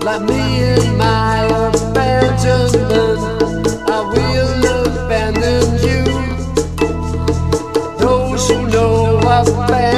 like me in my abandonment, I will abandon you. Those who know I've